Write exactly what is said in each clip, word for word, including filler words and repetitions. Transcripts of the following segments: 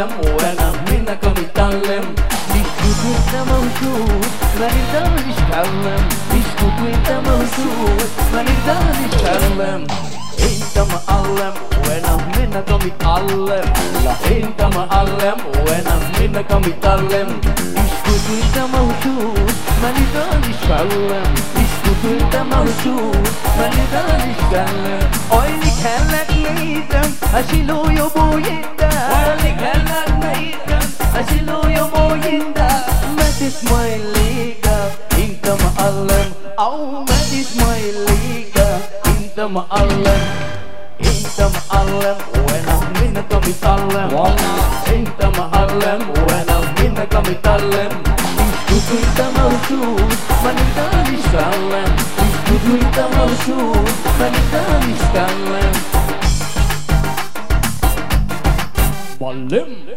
متعلم وانا منك متعلم. اسكت وانت موجود ما نقدر نتكلم، اسكت وانت موجود ما نقدر نتكلم. انت معلم وانا منك متعلم، لا انت معلم وانا منك متعلم. اسكت وانت موجود ما نقدر نتكلم، اسكت وانت موجود ما نقدر نتكلم. اويلي كانك نيدم اشيلو يبو يندا، اويلي كانك نيدم اشيلو يبو يندا. ما تسمع الليقة انت معلم او ما تسمع الليقة انت معلم. انت معلم وانا منك متعلم، انت معلم وانا منك متعلم. اسكت وانت موجود ما نقدر نتكلم، اسكت وانت موجود ما نقدر نتكلم. معلم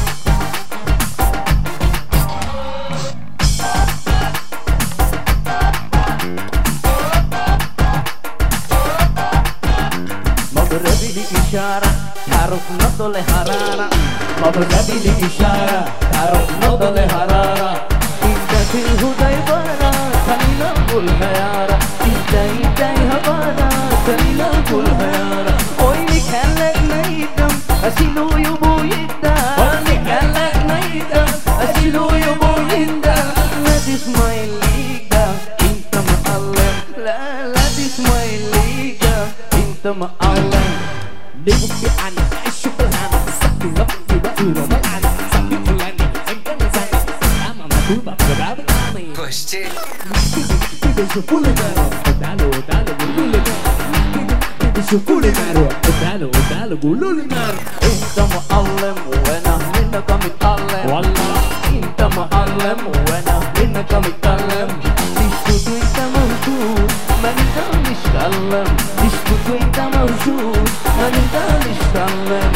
مغربي لإشارة تعرف نضل حرارة، مغربي لإشارة تعرف نضل حرارة. انت في الهدى يبارة خلينا نقول خيارة، انت انت يهبارة خلينا نقول خيارة. اويلي كان لك نيدم اشيلو يبو يدا، اويلي كان لك نيدم اشيلو يبو يدا. لا تسمع الليقة انت معلم، لا لا تسمع الليقة انت معلم. نبكي عن الشكران سكي ربي بقيرة ملعن سكي فلاني انجل زاني اما مطوبة بغاب العامي Pushti كده شوفوا لي مارو تعالوا تعالوا قولوا لي مارو، كده شوفوا لي مارو تعالوا تعالوا قولوا لي مارو. انت معلم وانا منك متعلم، والله انت معلم وانا منك متعلم. اسكت وانت موجود ما نقدر نتكلم، اسكت وانت موجود ما نقدر نتكلم.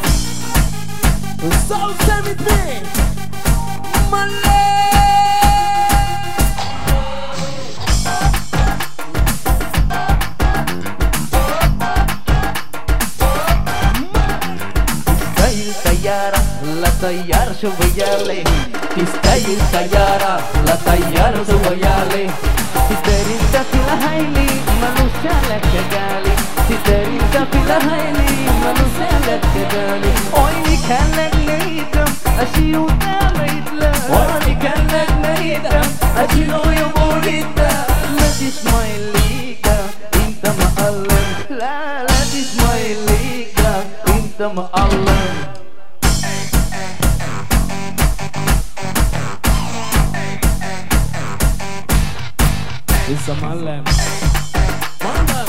الصوت سامت مين مالي تستاهل سيارة لا طيارة شويالي، تستاهل سيارة لا طيارة شويالي. تدري انت في الهايلي ملوش لك جالي، تدري انت في الهايلي ملوش لك جالي. اويلي كان لك نيدم اشيلو داليدلا، اويلي كان لك نيدم اشيلو يبو يدا. لا تسمع الليقة انت معلم، لا لا تسمع الليقة انت معلم. لسه معلم والله